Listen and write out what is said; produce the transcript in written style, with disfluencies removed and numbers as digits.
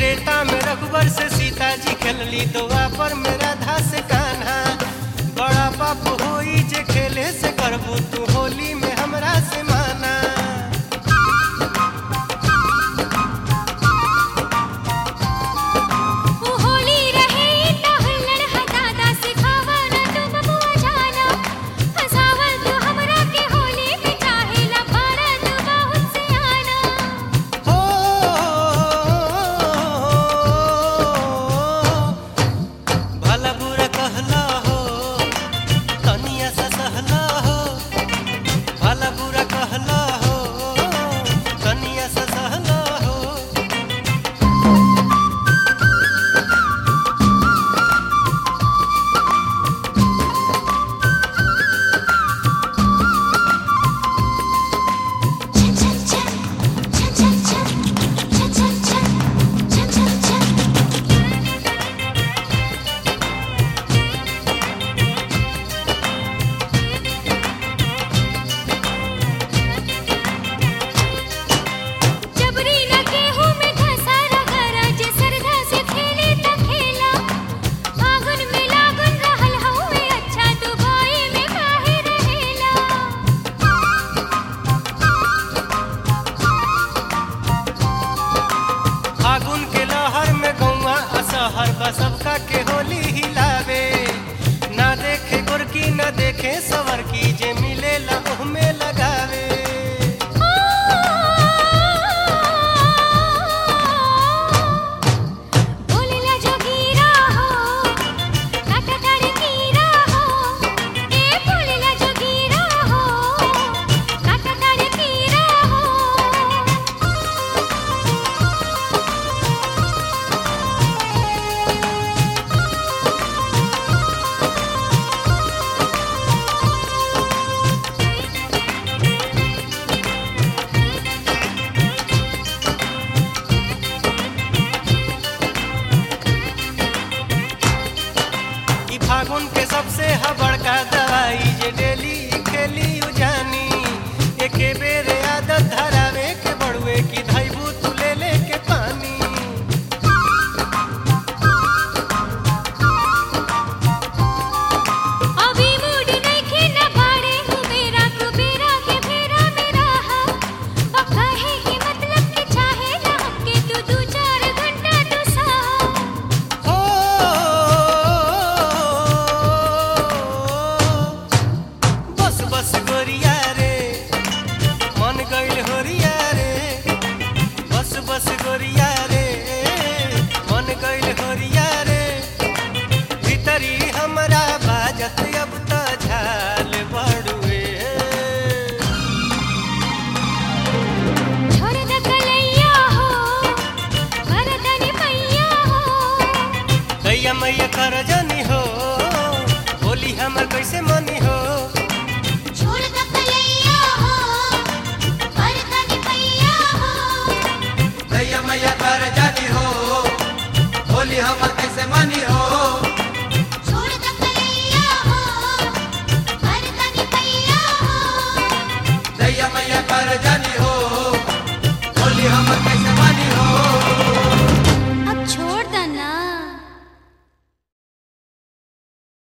त्रेता में रघुवर से सीता जी खेलली दुआ पर मेरा राधा से कान्हा। बड़ा पाप होई जे खेले से करबू तू होली में हमरा से माना। सबका के होली हिलावे ना देखे गोरकी ना देखे सवर की जे मिले लहू में लगावे। फागुन के सबसे बड़का दवाई जे डेली खेली उजानी। एके बेरे आदत धरावे के बड़ुए की धैबू तू ले ले के पानी। अभी मूड नइखे ना बाड़े मेरा कुबेरा के फेरा मेरा हा। पक्का है कि मतलब के चाहे ना हमके तू 2-4 घंटा तो सा। बस गोरिया रे मन गइल होरिया रे। बस गोरिया रे मन गइल होरिया रे। भीतरी हमरा बाजत अब त झाल बड़ुए। छोड़ द कलैया हो भरतनी मैया हो। कैया मैया कर जनी हो होली हमर कैसे मनी हो। छोड़ द कलैया हो भरतनी मैया हो। कैया मैया कर जानी हो होली हमर कैसे मनी हो।